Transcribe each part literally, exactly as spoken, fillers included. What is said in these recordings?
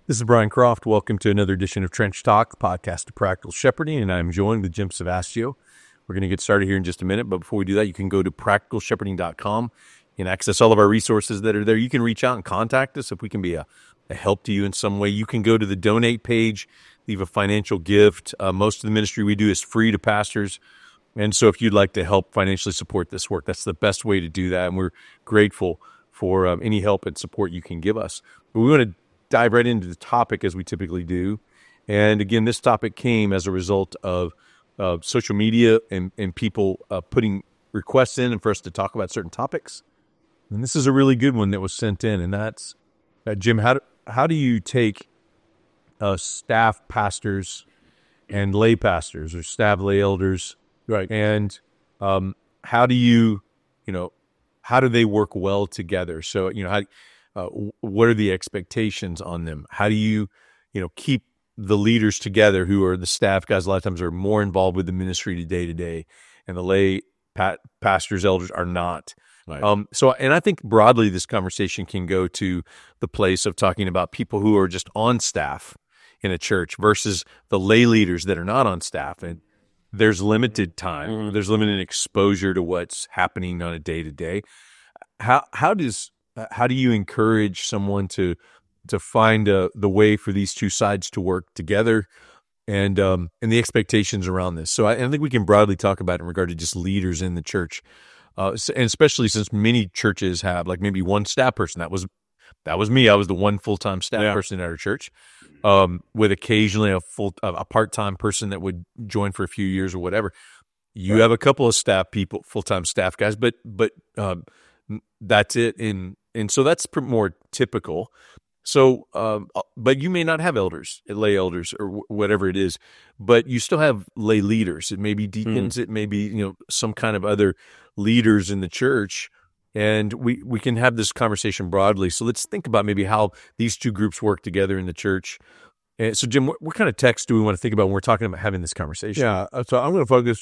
This is Brian Croft. Welcome to another edition of Trench Talk, podcast of practical shepherding, and I'm joined with Jim Savastio. We're going to get started here in just a minute, but before we do that, you can go to practical shepherding dot com and access all of our resources that are there. You can reach out and contact us if we can be a, a help to you in some way. You can go to the donate page, leave a financial gift. Uh, most of the ministry we do is free to pastors, and so if you'd like to help financially support this work, that's the best way to do that, and we're grateful for um, any help and support you can give us. But we want to dive right into the topic as we typically do. And again, this topic came as a result of uh, social media and, and people uh, putting requests in and for us to talk about certain topics. And this is a really good one that was sent in. And that's, uh, Jim, how do, how do you take uh, staff pastors and lay pastors or staff lay elders, right? And um, how do you, you know, how do they work well together? So, you know, how Uh, what are the expectations on them? How do you, you know, keep the leaders together who are the staff guys? A lot of times are more involved with the ministry day to day, and the lay pat, pastors, elders are not. Right. Um, so, and I think broadly this conversation can go to the place of talking about people who are just on staff in a church versus the lay leaders that are not on staff. And there's limited time, mm-hmm. there's limited exposure to what's happening on a day to day. How how does How do you encourage someone to to find uh, the way for these two sides to work together, and um, and the expectations around this? So I, I think we can broadly talk about it in regard to just leaders in the church, uh, and especially since many churches have like maybe one staff person. That was that was me. I was the one full time staff yeah. person at our church, um, with occasionally a full a part time person that would join for a few years or whatever. You right. have a couple of staff people, full time staff guys, but but um, that's it in. And so that's more typical. So, um, but you may not have elders, lay elders, or w- whatever it is, but you still have lay leaders. It may be deacons. Mm. It may be, you know, some kind of other leaders in the church. And we, we can have this conversation broadly. So let's think about maybe how these two groups work together in the church. And so, Jim, what, what kind of text do we want to think about when we're talking about having this conversation? Yeah, so I'm going to focus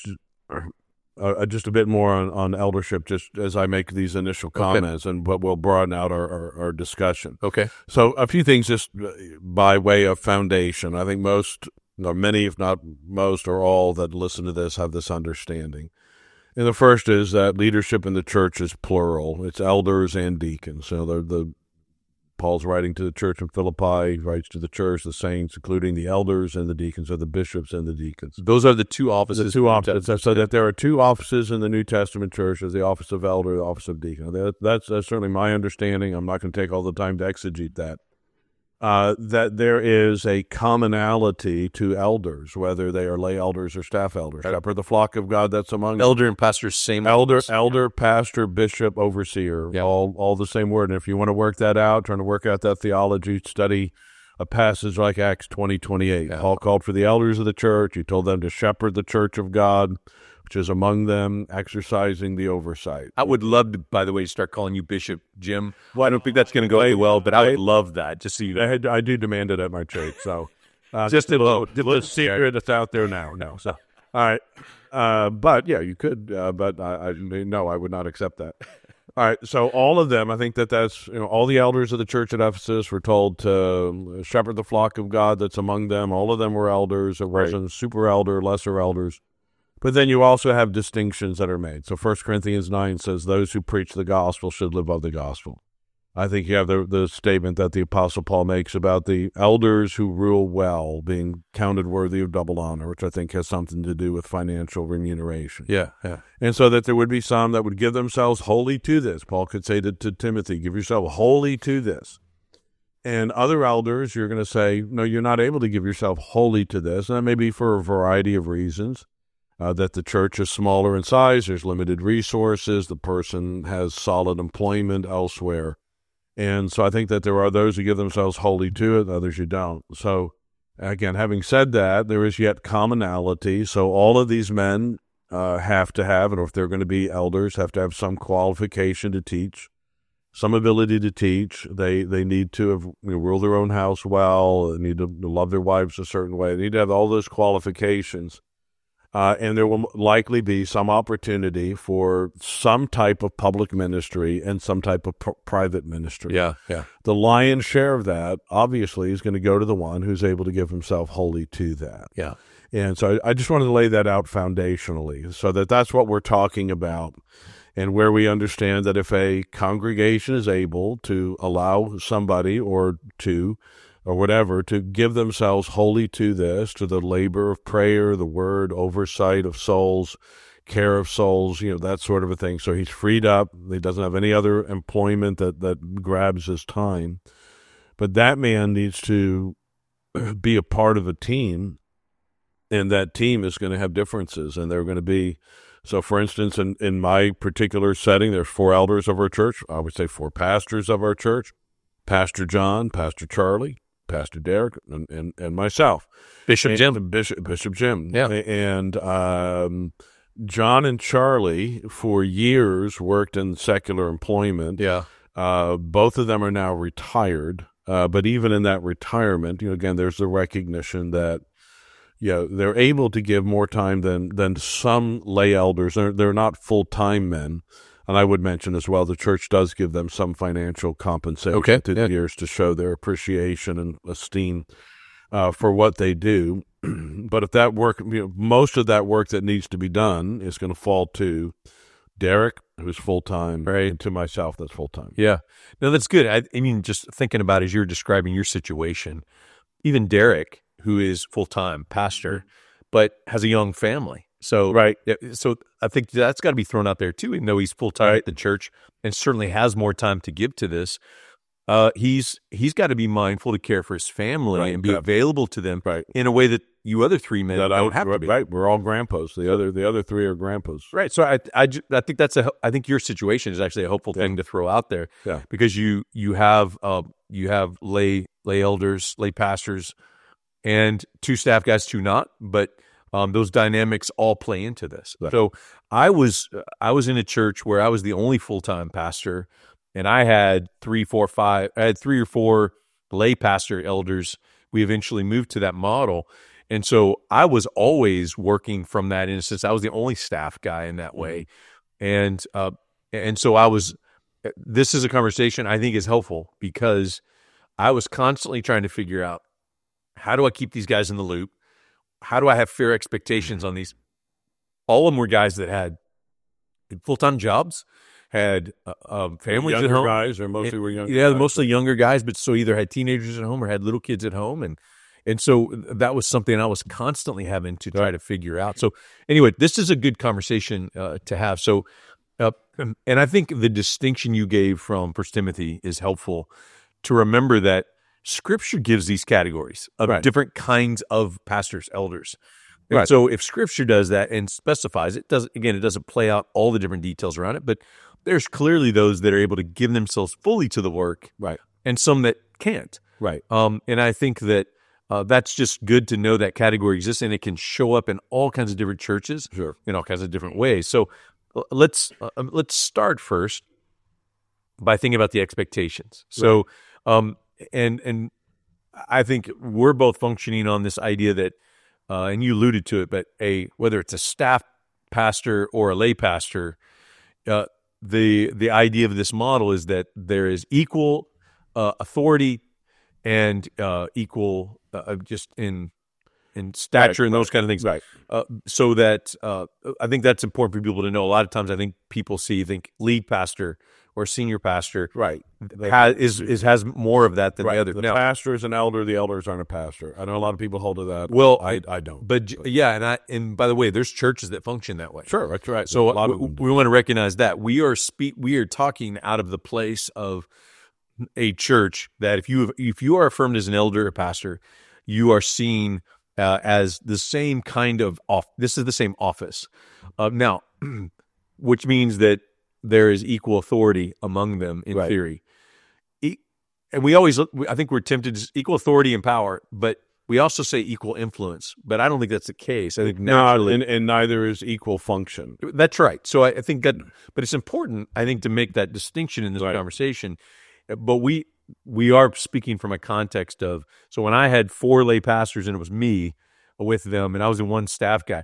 Uh, just a bit more on, on eldership, just as I make these initial comments, okay. and but we'll broaden out our, our, our discussion. Okay. So a few things just by way of foundation. I think most, or many, if not most, or all that listen to this have this understanding. And the first is that leadership in the church is plural. It's elders and deacons. So the, the Paul's writing to the church in Philippi, he writes to the church, the saints, including the elders and the deacons, or the bishops and the deacons. Those are the two offices. The two offices. So that there are two offices in the New Testament church: there's the office of elder, the office of deacon. That, that's, that's certainly my understanding. I'm not going to take all the time to exegete that. Uh, that there is a commonality to elders, whether they are lay elders or staff elders. Shepherd the flock of God that's among them. Elder and pastor, same elder, office. elder, pastor, bishop, overseer, yeah. all all the same word. And if you want to work that out, trying to work out that theology, study a passage like Acts twenty twenty-eight. Yeah. Paul called for the elders of the church. He told them to shepherd the church of God, which is among them, exercising the oversight. I would love to, by the way, start calling you Bishop Jim. Well, I don't think that's going to go very well, but I would love that. Just so you know. I, I do demand it at my church. So uh, just a little, little secret that's out there now. No, so all right, uh, but yeah, you could. Uh, but I, I no, I would not accept that. All right, so all of them, I think that that's, you know, all the elders of the church at Ephesus were told to shepherd the flock of God that's among them. All of them were elders. It wasn't right. super elder, lesser elders. But then you also have distinctions that are made. So First Corinthians nine says those who preach the gospel should live of the gospel. I think you have the, the statement that the Apostle Paul makes about the elders who rule well being counted worthy of double honor, which I think has something to do with financial remuneration. Yeah, yeah. And so that there would be some that would give themselves wholly to this. Paul could say to, to Timothy, give yourself wholly to this. And other elders, you're going to say, no, you're not able to give yourself wholly to this. And that may be for a variety of reasons. Uh, that the church is smaller in size, there's limited resources, the person has solid employment elsewhere. And so I think that there are those who give themselves wholly to it, others who don't. So again, having said that, there is yet commonality. So all of these men uh, have to have, and if they're going to be elders, have to have some qualification to teach, some ability to teach. They they need to have, you know, rule their own house well, they need to love their wives a certain way. They need to have all those qualifications. Uh, and there will likely be some opportunity for some type of public ministry and some type of pr- private ministry. Yeah, yeah. The lion's share of that, obviously, is going to go to the one who's able to give himself wholly to that. Yeah. And so I, I just wanted to lay that out foundationally so that that's what we're talking about, and where we understand that if a congregation is able to allow somebody or two or whatever to give themselves wholly to this, to the labor of prayer, the word, oversight of souls, care of souls, you know, that sort of a thing. So he's freed up. He doesn't have any other employment that, that grabs his time. But that man needs to be a part of a team, and that team is going to have differences, and they're going to be, so for instance, in, in my particular setting, there's four elders of our church. I would say four pastors of our church, Pastor John, Pastor Charlie, Pastor Derek, and, and, and myself. Bishop and, Jim. Bishop, Bishop Jim. Yeah. And um, John and Charlie, for years, worked in secular employment. Yeah. Uh, both of them are now retired. Uh, but even in that retirement, you know, again, there's the recognition that, you know, they're able to give more time than, than some lay elders. They're, they're not full-time men. And I would mention as well, the church does give them some financial compensation Okay, through yeah. the years to show their appreciation and esteem uh, for what they do. But if that work, you know, most of that work that needs to be done is going to fall to Derek, who's full-time, Right. and to myself, that's full-time. Yeah. No, that's good. I, I mean, just thinking about as you're describing your situation, even Derek, who is full-time pastor, but has a young family. So, Right. yeah, so I think that's got to be thrown out there too. Even though he's full-time Right. at the church and certainly has more time to give to this, uh, he's he's got to be mindful to care for his family Right. and be Yeah. available to them Right. in a way that you other three men That don't I, have to be. right. We're all grandpas. The other, the other three are grandpas. Right. So I, I, ju- I think that's a, I think your situation is actually a hopeful Yeah. thing to throw out there, Yeah. because you, you have, uh, you have lay, lay elders, lay pastors, and two staff guys, two not, but, um, those dynamics all play into this. Right. So I was, I was in a church where I was the only full-time pastor, and I had three, four, five, I had three or four lay pastor elders. We eventually moved to that model. And so I was always working from that instance. I was the only staff guy in that way. And, uh, and so I was, this is a conversation I think is helpful, because I was constantly trying to figure out, how do I keep these guys in the loop? How do I have fair expectations on these? All of them were guys that had full-time jobs, had uh, um, families Younger at home. guys, or mostly And- were young. Yeah, guys. mostly younger guys, but so either had teenagers at home or had little kids at home. And and so that was something I was constantly having to try to figure out. So anyway, this is a good conversation uh, to have. So, uh, and I think the distinction you gave from First Timothy is helpful to remember that Scripture gives these categories of Right. different kinds of pastors, elders. And Right. so if Scripture does that and specifies it, doesn't again, it doesn't play out all the different details around it, but there's clearly those that are able to give themselves fully to the work, Right. and some that can't. Right. Um, and I think that uh, that's just good to know that category exists, and it can show up in all kinds of different churches, Sure. in all kinds of different ways. So uh, let's uh, um, let's start first by thinking about the expectations. So, um, and and I think we're both functioning on this idea that, uh, and you alluded to it, but a whether it's a staff pastor or a lay pastor, uh, the the idea of this model is that there is equal uh, authority and uh, equal uh, just in in stature Right, and those kind of things. Right. Uh, so that uh, I think that's important for people to know. A lot of times, I think people see think lead pastor or senior pastor Right. has, is is has more of that than Right. the other. The Now, pastor is an elder. The elders aren't a pastor. I know a lot of people hold to that. well, I I don't. but j- yeah, and I and by the way, there's churches that function that way. Sure, that's right. So a lot we, of them do. we want to recognize that we are speak we are talking out of the place of a church that if you if you are affirmed as an elder or pastor, you are seen uh, as the same kind of off. This is the same office. Uh, now, which means that there is equal authority among them in Right. theory. E- and we always, look- I think we're tempted to equal authority and power, but we also say equal influence. But I don't think that's the case. I think No, naturally, and, and neither is equal function. that's right. So I, I think that, but it's important, I think, to make that distinction in this Right. conversation. But we we are speaking from a context of, so when I had four lay pastors and it was me with them, and I was the one staff guy,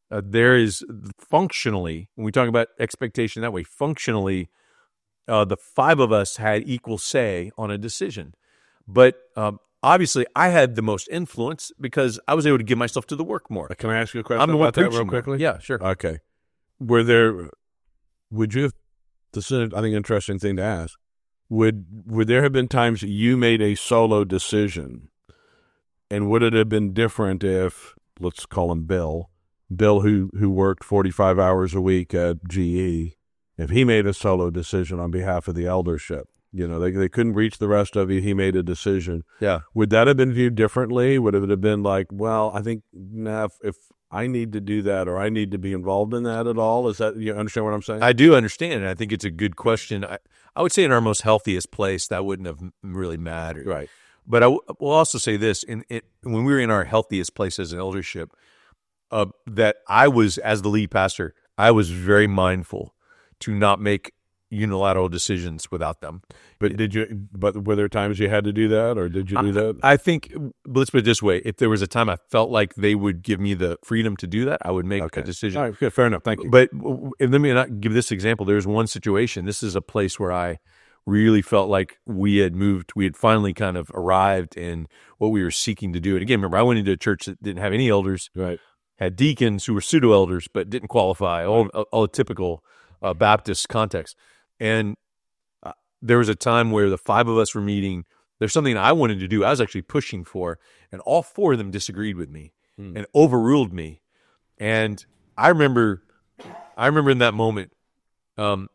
uh, there is functionally, when we talk about expectation that way, functionally, uh, the five of us had equal say on a decision. But um, obviously, I had the most influence because I was able to give myself to the work more. Can I ask you a question I'm the one about that real preaching more. quickly? Yeah, sure. Okay. Were there, would you have, this is, I think, an interesting thing to ask. Would, would there have been times that you made a solo decision, and would it have been different if, let's call him Bill, Bill who, who worked forty-five hours a week at G E, if he made a solo decision on behalf of the eldership? You know, they they couldn't reach the rest of you. He made a decision. Yeah. Would that have been viewed differently? Would it have been like, well, I think nah, if, if I need to do that or I need to be involved in that at all? Is that, you understand what I'm saying? I do understand, and I think it's a good question. I, I would say in our most healthiest place, that wouldn't have really mattered. Right. But I w- will also say this, in it, when we were in our healthiest place as an eldership, uh, that I was, as the lead pastor, I was very mindful to not make unilateral decisions without them. But did you? But were there times you had to do that, or did you do that? I, I think, let's put it this way: if there was a time I felt like they would give me the freedom to do that, I would make Okay. a decision. All right, good, fair enough. Thank you. But and let me not give this example. There's one situation. This is a place where I really felt like we had moved. We had finally kind of arrived in what we were seeking to do. And again, remember, I went into a church that didn't have any elders. Right. Had deacons who were pseudo elders but didn't qualify. All all a typical uh, Baptist context. And uh, there was a time where the five of us were meeting. There's something I wanted to do. I was actually pushing for, and all four of them disagreed with me mm. and overruled me. And I remember, I remember in that moment, um,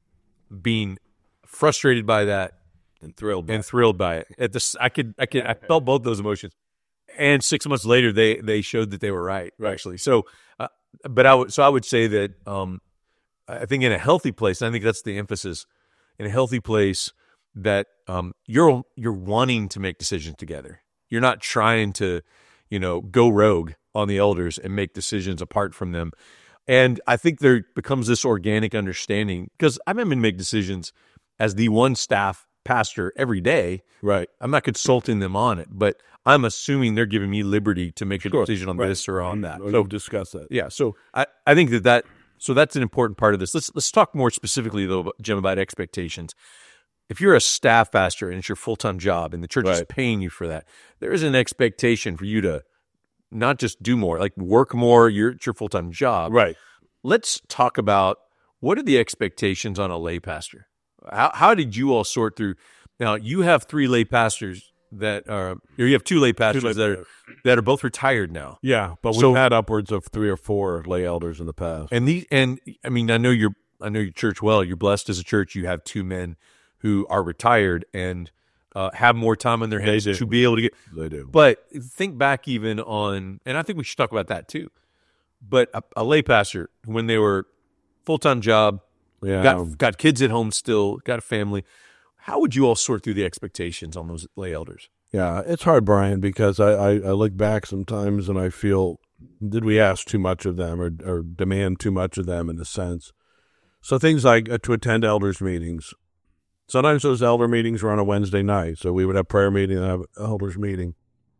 being frustrated by that and thrilled by and it. thrilled by it. At this, I could, I could, I felt both those emotions. And six months later, they they showed that they were right, right. actually. So, uh, but I would, so I would say that. Um, I think in a healthy place, and I think that's the emphasis, in a healthy place that um, you're you're wanting to make decisions together. You're not trying to, you know, go rogue on the elders and make decisions apart from them. And I think there becomes this organic understanding, because I'm having to make decisions as the one staff pastor every day. Right. I'm not consulting them on it, but I'm assuming they're giving me liberty to make a sure. decision on right. this or on that. Or so discuss that. Yeah. So I, I think that that, So that's an important part of this. Let's let's talk more specifically, though, Jim, about expectations. If you're a staff pastor and it's your full-time job and the church right. is paying you for that, there is an expectation for you to not just do more, like work more. You're, it's your full-time job. Right. Let's talk about what are the expectations on a lay pastor? How how did you all sort through? Now, you have three lay pastors that are, or you have two lay pastors two lay that are that are both retired now. Yeah, but we've so, had upwards of three or four lay elders in the past. And these, and I mean, I know you're, I know your church well. You're blessed as a church. You have two men who are retired and uh, have more time on their hands to be able to get. They do. But think back even on, and I think we should talk about that too. But a, a lay pastor, when they were full time job, yeah, got got kids at home still, got a family. How would you all sort through the expectations on those lay elders? Yeah, it's hard, Brian, because I, I, I look back sometimes and I feel, did we ask too much of them or, or demand too much of them in a sense? So things like uh, to attend elders meetings. Sometimes those elder meetings were on a Wednesday night, so we would have prayer meeting and have elders meeting.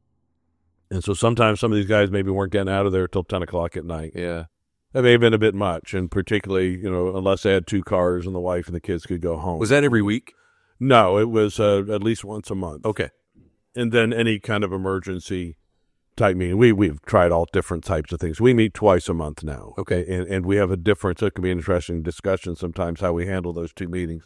And so sometimes some of these guys maybe weren't getting out of there till ten o'clock at night. Yeah. That may have been a bit much, and particularly, you know, unless they had two cars and the wife and the kids could go home. Was that every week? No, it was uh, at least once a month. Okay. And then any kind of emergency type meeting. We, we've tried all different types of things. We meet twice a month now. Okay. And, and we have a difference. It can be an interesting discussion sometimes how we handle those two meetings.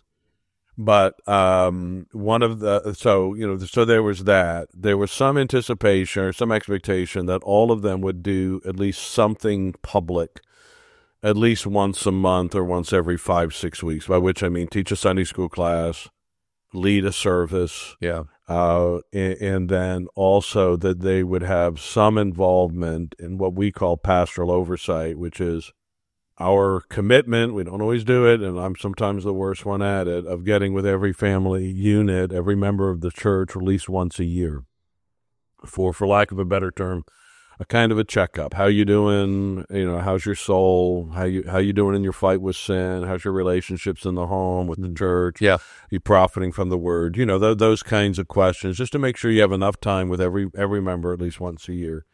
But um, one of the, so, you know, so there was that. There was some anticipation or some expectation that all of them would do at least something public at least once a month or once every five, six weeks, by which I mean teach a Sunday school class, lead a service. Yeah. Uh, and, and then also that they would have some involvement in what we call pastoral oversight, which is our commitment. We don't always do it, and I'm sometimes the worst one at it, of getting with every family unit, every member of the church at least once a year for, for lack of a better term, a kind of a checkup. How you doing? You know, how's your soul? How you how you doing in your fight with sin? How's your relationships in the home with the church? Yeah, you profiting from the word? You know, th- those kinds of questions, just to make sure you have enough time with every every member at least once a year.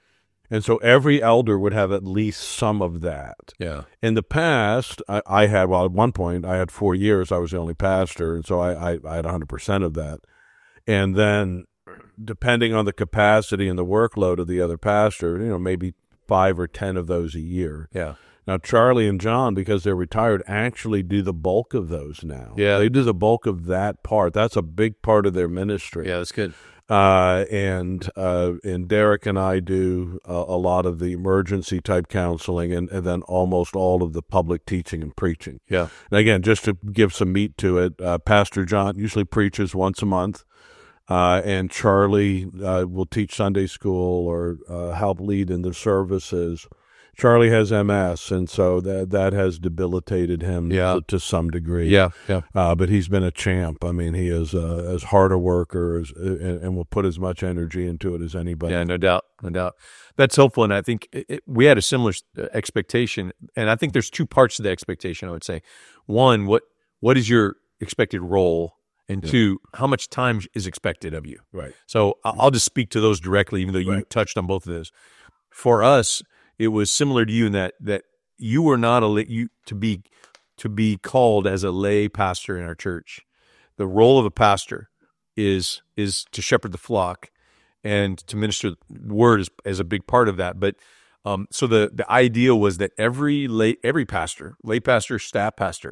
And so every elder would have at least some of that. Yeah. In the past, I, I had, well, at one point, I had four years. I was the only pastor, and so I, I, I had one hundred percent of that. And then, depending on the capacity and the workload of the other pastor, you know, maybe five or ten of those a year. Yeah. Now, Charlie and John, because they're retired, actually do the bulk of those now. Yeah. They do the bulk of that part. That's a big part of their ministry. Yeah, that's good. Uh, and uh, and Derek and I do uh, a lot of the emergency type counseling, and, and then almost all of the public teaching and preaching. Yeah. And again, just to give some meat to it, uh, Pastor John usually preaches once a month, uh, and Charlie uh, will teach Sunday school or uh, help lead in the services. Charlie has M S, and so that that has debilitated him Yeah. to, to some degree. Yeah, yeah. Uh, but he's been a champ. I mean, he is uh, as hard a worker as, and, and will put as much energy into it as anybody. Yeah, no doubt, no doubt. That's helpful, and I think it, it, we had a similar uh, expectation, and I think there's two parts to the expectation, I would say. One, what what is your expected role? And Yeah. two, how much time is expected of you? Right. So I- I'll just speak to those directly, even though you Right. touched on both of those. For us, it was similar to you in that that you were not a la- you to be to be called as a lay pastor in our church. The role of a pastor is is to shepherd the flock and to minister the word is, is a big part of that. But um, so the the idea was that every lay every pastor, lay pastor, staff pastor,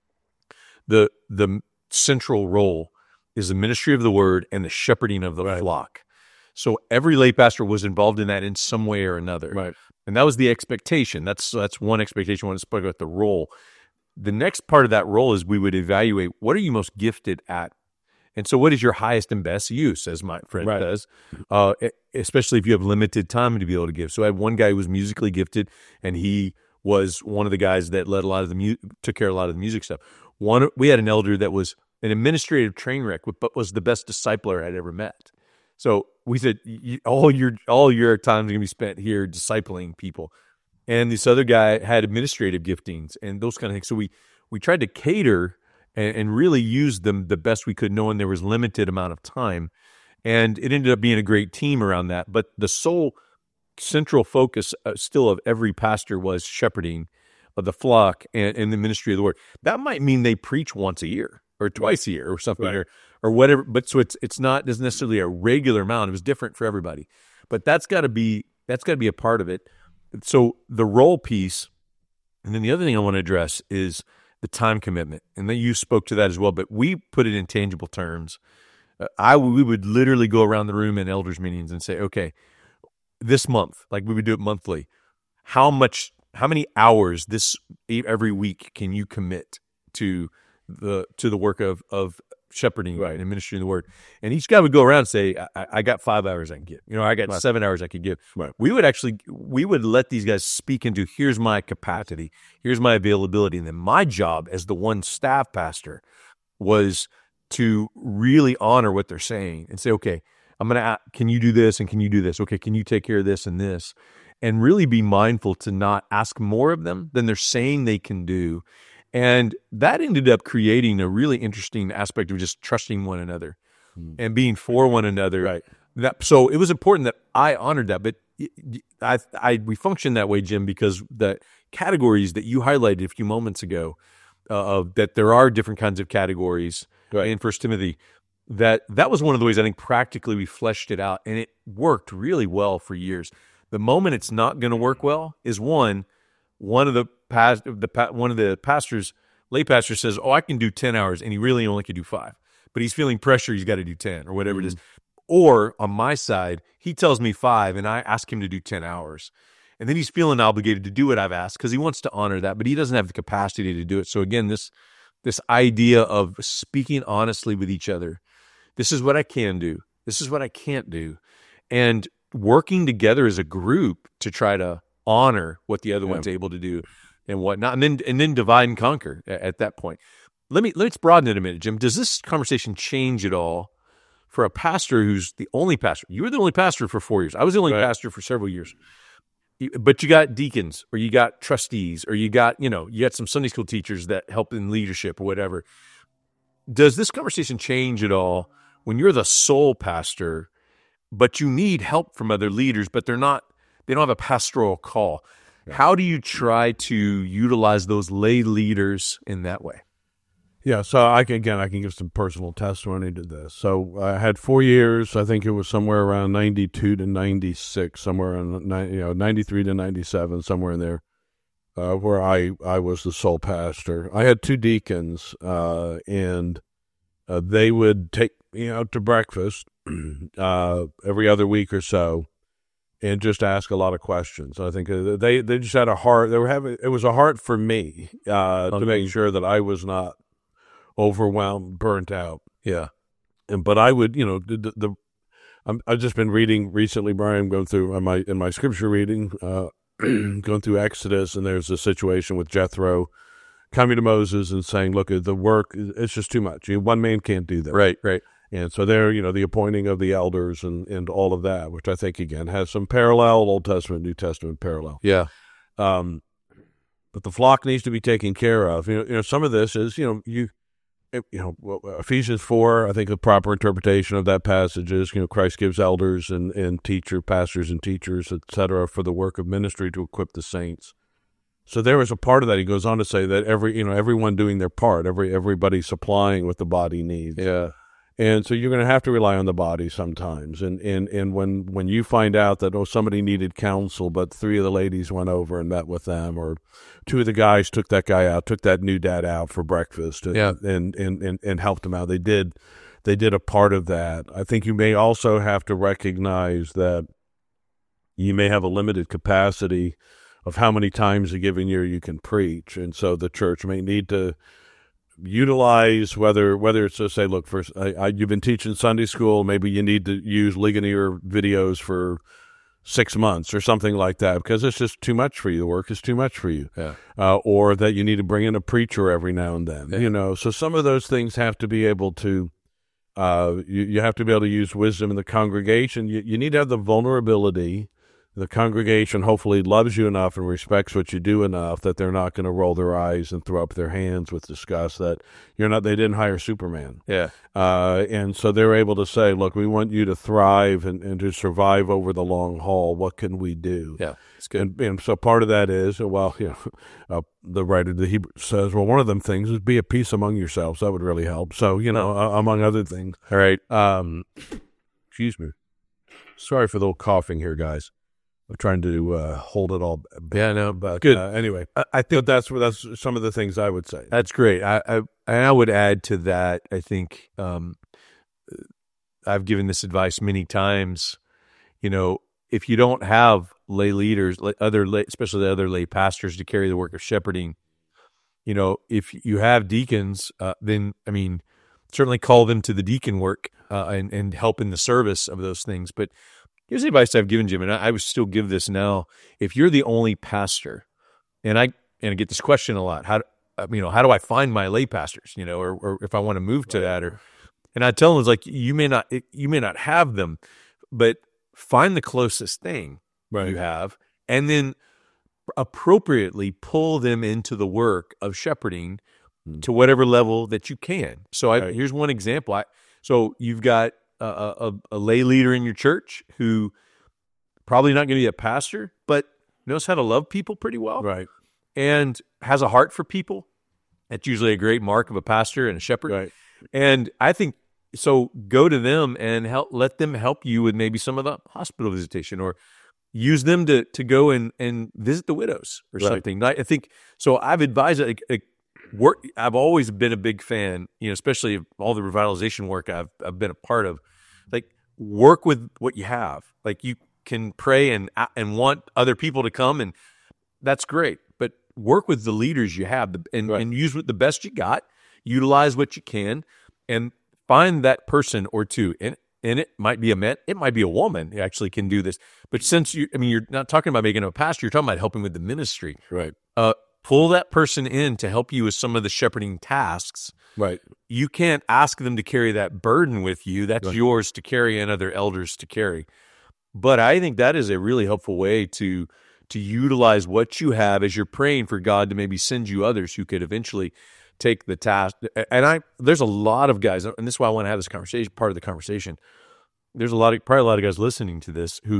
the the central role is the ministry of the word and the shepherding of the Right. flock. So every lay pastor was involved in that in some way or another. Right. And that was the expectation. That's that's one expectation when I spoke about the role. The next part of that role is we would evaluate what are you most gifted at? And so what is your highest and best use, as my friend Right. says, uh, e- especially if you have limited time to be able to give. So I had one guy who was musically gifted, and he was one of the guys that led a lot of the mu- took care of a lot of the music stuff. One, we had an elder that was an administrative train wreck, but was the best discipler I'd ever met. So we said, "You- all your all your time is going to be spent here discipling people. And this other guy had administrative giftings and those kind of things. So we we tried to cater and, and really use them the best we could, knowing there was limited amount of time. And it ended up being a great team around that. But the sole central focus uh, still of every pastor was shepherding of the flock and, and the ministry of the word. That might mean they preach once a year or twice a year or something, Right. or or whatever. But so it's it's not isn't necessarily a regular amount. It was different for everybody. But that's got to be that's got to be a part of it. So the role piece, and then the other thing I want to address is the time commitment. And then you spoke to that as well. But we put it in tangible terms. Uh, I we would literally go around the room in elders meetings and say, okay, this month, like we would do it monthly, how much, how many hours this every week can you commit to the to the work of of shepherding Right. and administering the word? And each guy would go around and say, I, I got five hours I can give. You know, I got Right. seven hours I could give. Right. We would actually, we would let these guys speak into, here's my capacity, here's my availability. And then my job as the one staff pastor was to really honor what they're saying and say, okay, I'm going to, can you do this? And can you do this? Okay. Can you take care of this and this? And really be mindful to not ask more of them than they're saying they can do. And that ended up creating a really interesting aspect of just trusting one another Hmm. and being for one another. Right. That, so it was important that I honored that. But I, I, we function that way, Jim, because the categories that you highlighted a few moments ago, uh, of that there are different kinds of categories Right. in First Timothy. That that was one of the ways I think practically we fleshed it out, and it worked really well for years. The moment it's not going to work well is one. One of the past, the pa- one of the pastors, lay pastor says, "Oh, I can do ten hours," and he really only could do five. But he's feeling pressure; he's got to do ten or whatever Mm-hmm. it is. Or on my side, he tells me five, and I ask him to do ten hours, and then he's feeling obligated to do what I've asked because he wants to honor that, but he doesn't have the capacity to do it. So again, this this idea of speaking honestly with each other. This is what I can do. This is what I can't do, and working together as a group to try to honor what the other Yeah. one's able to do and whatnot, and then and then divide and conquer at, at that point. Let me let's broaden it a minute, Jim. Does this conversation change at all for a pastor who's the only pastor? You were the only pastor for four years. I was the only Right. pastor for several years. You- But you got deacons, or you got trustees, or you got you know you got some Sunday school teachers that help in leadership or whatever. Does this conversation change at all when you're the sole pastor, but you need help from other leaders, but they're not they don't have a pastoral call. Yeah. How do you try to utilize those lay leaders in that way? Yeah, so I can, again, I can give some personal testimony to this. So I had four years. I think it was somewhere around ninety-two to ninety-six, somewhere in you know ninety-three to ninety-seven, somewhere in there, uh, where I I was the sole pastor. I had two deacons, uh, and uh, they would take me out to breakfast uh, every other week or so, and just ask a lot of questions. I think they they just had a heart. They were having it was a heart for me uh, okay. to make sure that I was not overwhelmed, burnt out. Yeah. And, but I would, you know, the, the I'm, I've just been reading recently, Brian, going through in my, in my scripture reading, uh, going through Exodus, and there's a situation with Jethro coming to Moses and saying, look, the work, it's just too much. You know, one man can't do that. Right, right. And so there, you know, the appointing of the elders and, and all of that, which I think, again, has some parallel, Old Testament, New Testament parallel. Yeah. Um, but the flock needs to be taken care of. You know, you know, some of this is, you know, you, You know, Ephesians four, I think the proper interpretation of that passage is, you know, Christ gives elders and, and teacher, pastors and teachers, et cetera, for the work of ministry to equip the saints. So there is a part of that. He goes on to say that every, you know, everyone doing their part, every everybody supplying what the body needs. Yeah. And so you're going to have to rely on the body sometimes. And, and, and when, when you find out that, oh, somebody needed counsel, but three of the ladies went over and met with them, or two of the guys took that guy out, took that new dad out for breakfast and, yeah. and, and, and, and helped him out. They did, they did a part of that. I think you may also have to recognize that you may have a limited capacity of how many times a given year you can preach. And so the church may need to utilize whether whether it's to say, look, first, I, I, you've been teaching Sunday school, maybe you need to use Ligonier videos for six months or something like that, because it's just too much for you. The work is too much for you. Yeah. Uh, or that you need to bring in a preacher every now and then. Yeah. You know, so some of those things have to be able to, uh, you, you have to be able to use wisdom in the congregation. You, you need to have the vulnerability. The congregation hopefully loves you enough and respects what you do enough that they're not going to roll their eyes and throw up their hands with disgust that you're not, they didn't hire Superman. Yeah. Uh, and so they're able to say, look, we want you to thrive and, and to survive over the long haul. What can we do? Yeah. It's good. And, and so part of that is, well, you know, uh, the writer of the Hebrew says, well, one of them things is be at peace among yourselves. That would really help. So, you know, uh, among other things. All right. Um, excuse me. Sorry for the little coughing here, guys. I'm trying to uh, hold it all back. Yeah, no, but good. Uh, anyway, I, I think that's that's some of the things I would say. That's great. I, I and I would add to that. I think um, I've given this advice many times. You know, if you don't have lay leaders, other lay, especially the other lay pastors to carry the work of shepherding, you know, if you have deacons, uh, then I mean, certainly call them to the deacon work uh, and and help in the service of those things, but. Here's the advice I've given Jim, and I would still give this now. If you're the only pastor, and I and I get this question a lot, how you know how do I find my lay pastors? You know, or, or if I want to move to that, or and I tell them it's like you may not you may not have them, but find the closest thing right. you have, and then appropriately pull them into the work of shepherding mm. to whatever level that you can. So I, right. here's one example. I, so you've got. A, a, a lay leader in your church who probably not going to be a pastor, but knows how to love people pretty well, right? And has a heart for people. That's usually a great mark of a pastor and a shepherd, right? And I think so. Go to them and help. Let them help you with maybe some of the hospital visitation, or use them to to go and, and visit the widows or right. something. I think so. I've advised. Like, like, Work. I've always been a big fan, you know, especially of all the revitalization work I've I've been a part of. Like, work with what you have. Like, you can pray and and want other people to come, and that's great. But work with the leaders you have, and right. and use what the best you got. Utilize what you can, and find that person or two. And and it might be a man, it might be a woman who actually can do this. But since you, I mean, you're not talking about making him a pastor. You're talking about helping with the ministry, right? Uh. Pull that person in to help you with some of the shepherding tasks. Right. You can't ask them to carry that burden with you. That's right. yours to carry and other elders to carry. But I think that is a really helpful way to to utilize what you have as you're praying for God to maybe send you others who could eventually take the task. And I there's a lot of guys, and this is why I want to have this conversation, part of the conversation. There's a lot of probably a lot of guys listening to this who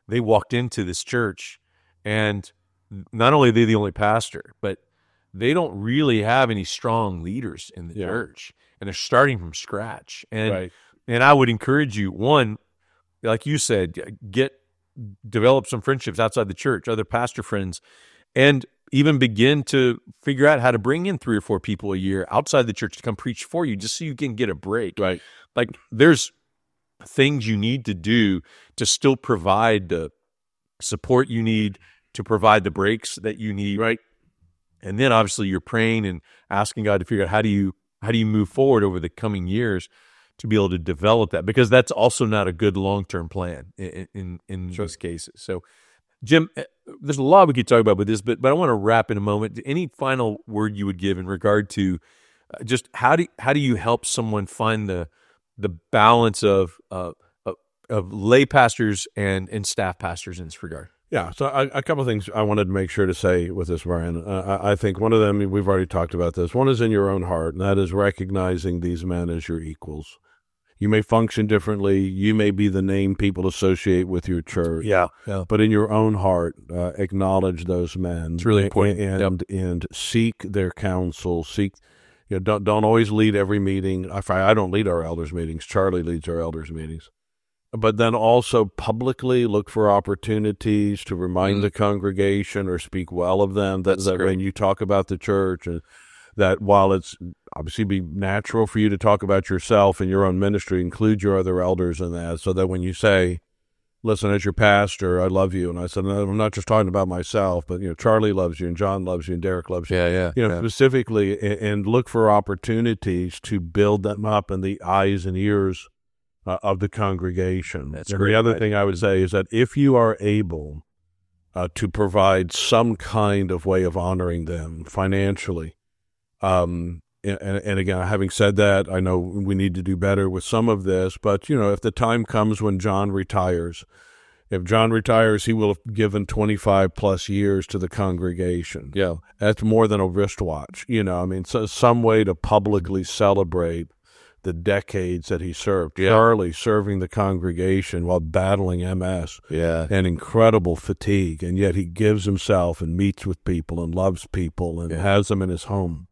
they walked into this church, and not only are they the only pastor, but they don't really have any strong leaders in the Yeah. church, and they're starting from scratch. And Right. and I would encourage you, one, like you said, get develop some friendships outside the church, other pastor friends, and even begin to figure out how to bring in three or four people a year outside the church to come preach for you, just so you can get a break. Right. Like, there's things you need to do to still provide the support you need, to provide the breaks that you need. Right. And then obviously you're praying and asking God to figure out how do you how do you move forward over the coming years to be able to develop that, because that's also not a good long-term plan in in, in Sure. those cases. So, Jim, there's a lot we could talk about with this, but but I want to wrap in a moment. Any final word you would give in regard to uh, just how do how do you help someone find the the balance of uh, of, of lay pastors and and staff pastors in this regard? Yeah, so I, a couple of things I wanted to make sure to say with this, Brian. Uh, I, I think one of them, we've already talked about this. One is in your own heart, and that is recognizing these men as your equals. You may function differently. You may be the name people associate with your church. Yeah, yeah. But in your own heart, uh, acknowledge those men. It's really important. And Yep. and seek their counsel. Seek, you know, don't don't always lead every meeting. I I don't lead our elders meetings. Charlie leads our elders meetings. But then also publicly look for opportunities to remind Mm. the congregation or speak well of them. That, That's that great. when you talk about the church, and that while it's obviously be natural for you to talk about yourself and your own ministry, include your other elders in that, so that when you say, listen, as your pastor, I love you. And I said, no, I'm not just talking about myself, but, you know, Charlie loves you and John loves you and Derek loves you. Yeah, yeah. You know, yeah. specifically, and, and look for opportunities to build them up in the eyes and ears uh, of the congregation. That's and great. the other Right. thing I would say is that if you are able uh, to provide some kind of way of honoring them financially, um, and, and again, having said that, I know we need to do better with some of this, but, you know, if the time comes when John retires, if John retires, he will have given twenty-five plus years to the congregation. Yeah. That's more than a wristwatch. You know, I mean, so some way to publicly celebrate the decades that he served. Yeah. Charlie serving the congregation while battling M S Yeah. and incredible fatigue, and yet he gives himself and meets with people and loves people and Yeah. has them in his home.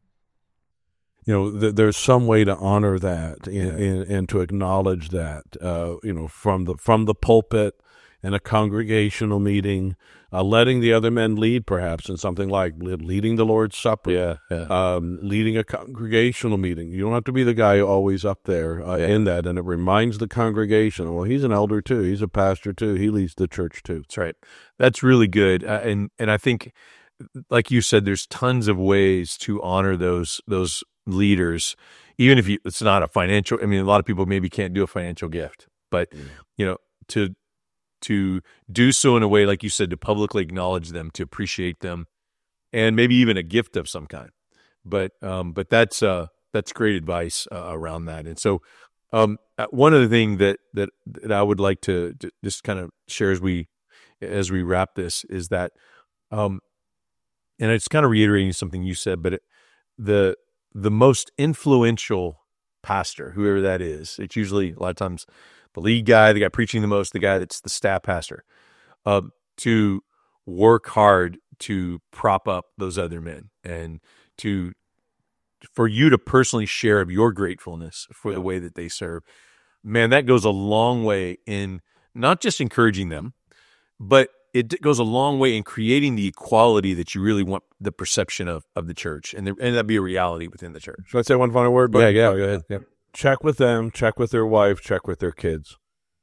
You know, th- there's some way to honor that and, Yeah. and, and to acknowledge that, uh, you know, from the from the pulpit in a congregational meeting, uh, letting the other men lead, perhaps in something like le- leading the Lord's Supper, Yeah. Yeah. um, leading a congregational meeting. You don't have to be the guy always up there uh, Yeah. in that, and it reminds the congregation, well, he's an elder too, he's a pastor too, he leads the church too. That's right. That's really good. Uh, and and I think, like you said, there's tons of ways to honor those those leaders, even if you, it's not a financial. I mean, a lot of people maybe can't do a financial gift, but you know, to to do so in a way, like you said, to publicly acknowledge them, to appreciate them, and maybe even a gift of some kind. But um, but that's uh, that's great advice uh, around that. And so, um, uh, one other thing that that that I would like to, to just kind of share as we as we wrap this is that, um, and it's kind of reiterating something you said, but it, the the most influential pastor, whoever that is, it's usually a lot of times the lead guy, the guy preaching the most, the guy that's the staff pastor, uh, to work hard to prop up those other men and to for you to personally share of your gratefulness for the way that they serve. Man, that goes a long way in not just encouraging them, but it goes a long way in creating the equality that you really want the perception of, of the church, and, the, and that be a reality within the church. Should I say one final word? Yeah, yeah, go ahead. Yeah. Check with them, check with their wife, check with their kids.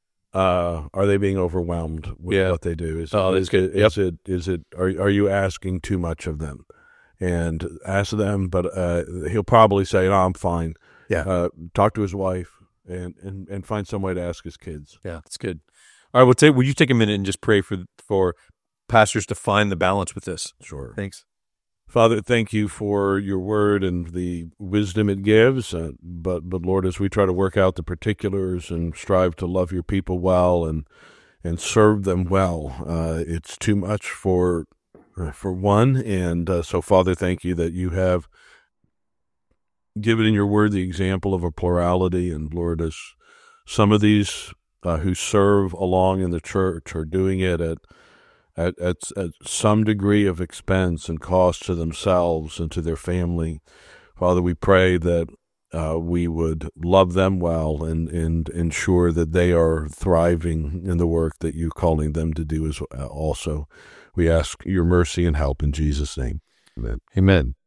Uh, are they being overwhelmed with Yeah. what they do? Is, Oh, that's is, good. Is it, is it, are, are you asking too much of them? And ask them, but uh, he'll probably say, no, I'm fine. Yeah. Uh, talk to his wife and, and, and find some way to ask his kids. Yeah, that's good. All right, well, take, will you take a minute and just pray for for pastors to find the balance with this? Sure. Thanks. Father, thank you for your word and the wisdom it gives. Uh, but, but Lord, as we try to work out the particulars and strive to love your people well and and serve them well, uh, it's too much for uh, for one. And uh, so, Father, thank you that you have given in your word the example of a plurality. And Lord, as some of these uh, who serve along in the church are doing it at, at, at, at some degree of expense and cost to themselves and to their family. Father, we pray that uh, we would love them well and, and ensure that they are thriving in the work that you're calling them to do as also. We ask your mercy and help in Jesus' name. Amen. Amen.